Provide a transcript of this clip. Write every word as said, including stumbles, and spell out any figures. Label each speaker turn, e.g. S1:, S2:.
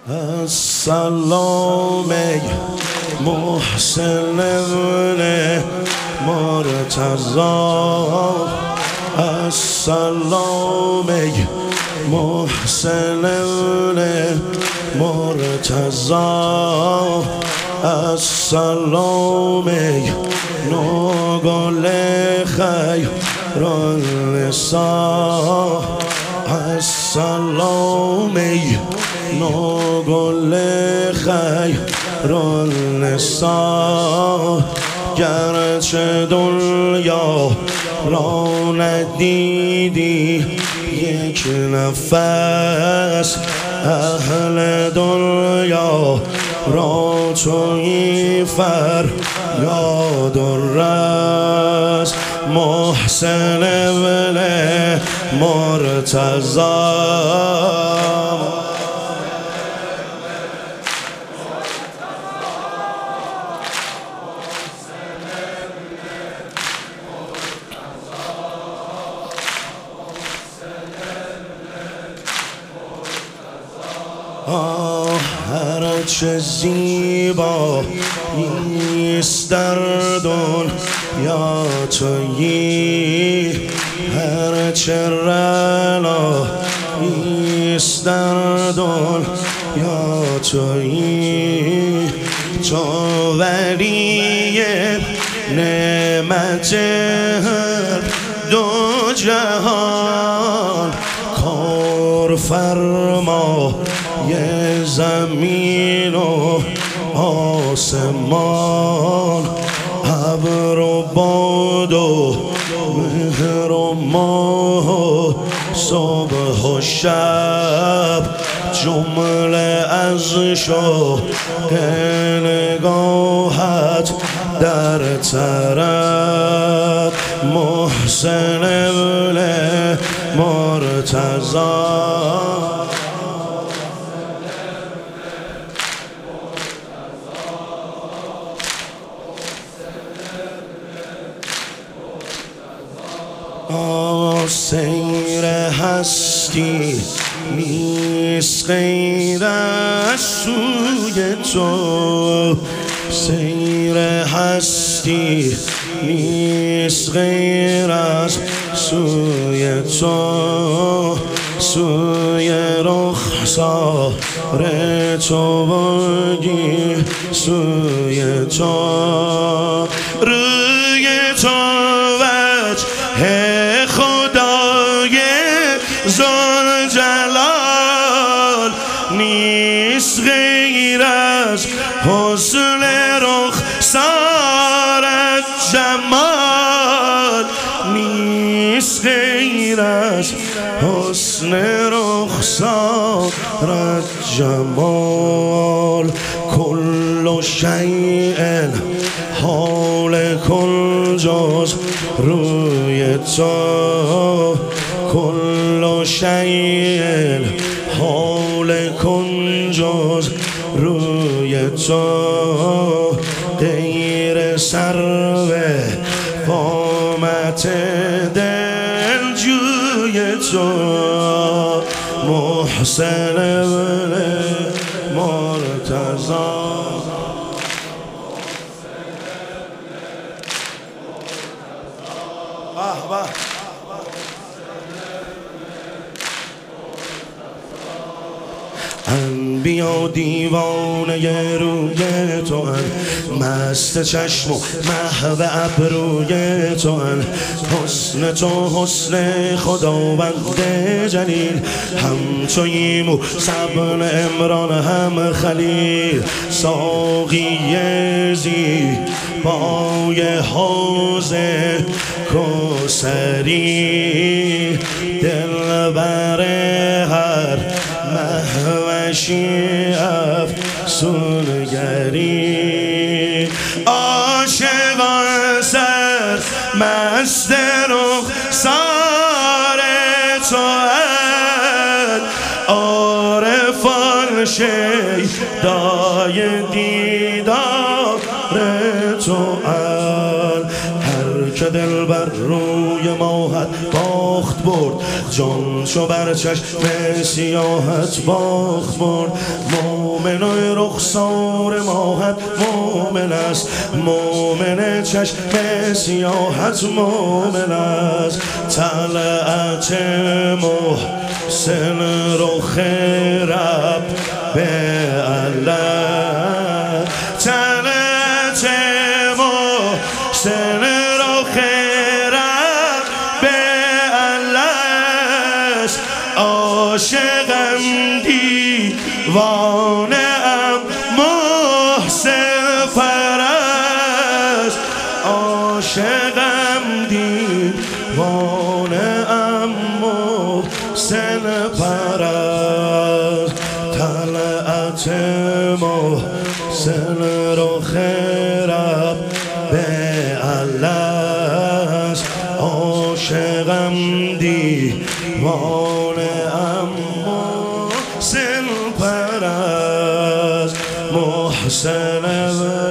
S1: السلام محسن ابن مرتضی، السلام محسن ابن مرتضی، السلام نوگل خیر النساء، السلام نوگل خیر النساء. گرچه دنیا را ندیدی یک نفس، اهل دنیا را تویی فریاد و رس. محسن ابن مرتضی، هرچه زیبا نیست در دنیا تویی، هرچه رنا نیست در دنیا تویی. تو ولی نعمت هر دو جهان، کار فرما یه زمین و آسمان، ابر و باد و مهر و ماه و صبح و شب، جمله از شوق نگاهت در طرف. محسن ابن مرتضی، سیر هستی نیست غیر از سوی تو، سیر هستی نیست غیر از سوی تو، سوی رخسار تو بگی سوی تو، روی تو وجه خدای ذوالجلال نیست غیر از حسن رخسارت، جمال نیست غیر از حسن رخسارت، جمال. کل شیء حال کن جز روی تو، کل شیء حال کن جز روی تو. غیر سرو قامت دل جوی تو، محسن ابن مرتضی. انبیا دیوانه روی تو ان، مست چشم و محو ابروی تو ان. حسن تو حسن خداوند جلیل، هم تویی موسی بن عمران هم خلیل. ساقی زیبای حوض کوثری، دلبر هر مهوشی افسونگری. عاشقان سر مست رخسار تو اند، عارفان شیدای دیدار تو اند. هر که دل بر روی ماهت باخت برد، جان شو بر چشم سیاحت باخت برد. مومنای رخسار ماهت مومن است، مومن چشم سیاحت مومن است. طلعت محسن رخ رب به الله، طلعت محسن رخ رب به الله است. عاشقم دیوانه ام محسن پرست، عاشقم دیوانه ام محسن پرست. طلعت محسن رخ رب به الله است. عاشقم دیوانه ام محسن پرست، محسن